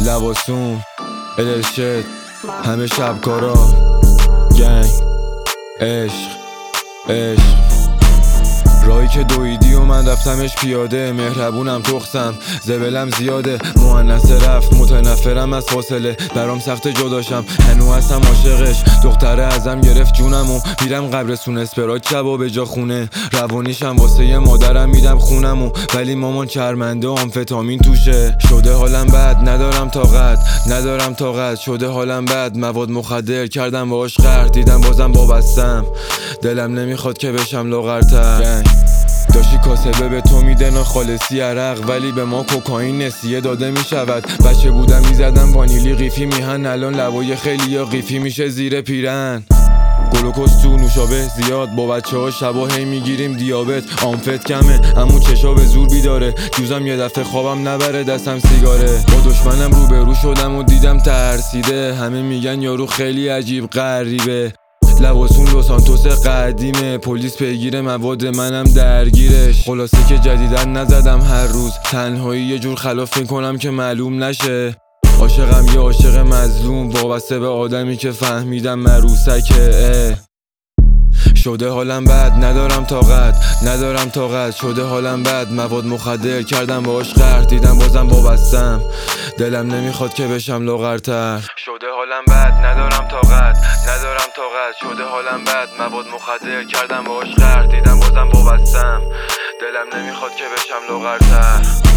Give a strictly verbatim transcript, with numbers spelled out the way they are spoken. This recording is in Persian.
لباسون الشت همه شبکارا گنگ عشق عشق راهی که دویدی و من رفتمش پیاده، مهربونم تخسم زبلم زیاده، مؤنث رفت متنفرم از فاصله، برام سخت جداشم هنو هستم عاشقش، دختره ازم گرفت جونم و میرم قبرستون اسپرات شبا به جا خونه، روانیشم واسه یه مادرم میدم خونمو، ولی مامان چرمنده و آمفتامین توشه، شده حالم بد ندارم طاقت ندارم طاقت شده حالم بد، مواد مخدر کردم باهاش قهر، دیدم بازم وابستم دلم نمیخواد که بشم لاغرتر، داشتی کاسبه به تو میدن خالصی عرق، ولی به ما کوکائین نسیه داده میشود، بچه بودم میزدم وانیلی قیفی میهن، الان لبای خیلی یا قیفی میشه زیر پیرن، گلوکوز تو نوشابه زیاد، با بچه ها شبا هی میگیریم دیابت، آمفت کمه امو چشا به زور بیداره، جوزم یه دفعه خوابم نبره دستم سیگاره، با دشمنم روبرو شدم و دیدم ترسیده، همه میگن یارو خیلی عجیب غریبه، لباسون لو سانتوس قدیمه، پلیس پیگیر مواد منم درگیرش، خلاصه که جدیدن نزدم هر روز، تنهایی یه جور خلاف میکنم که معلوم نشه، عاشقم یه عاشق مظلوم، وابسته به آدمی که فهمیدم مروسکه، شده حالم بد ندارم طاقت ندارم طاقت شده حالم بد، مواد مخدر کردم باهاش قهر، دیدم بازم وابستم دلم نمیخواد که بشم لاغرتر، شده حالم بد ندارم طاقت ندارم طاقت شده حالم بد، مواد مخدر کردم باهاش قهر، دیدم بازم وابستم دلم نمیخواد که بشم لاغرتر.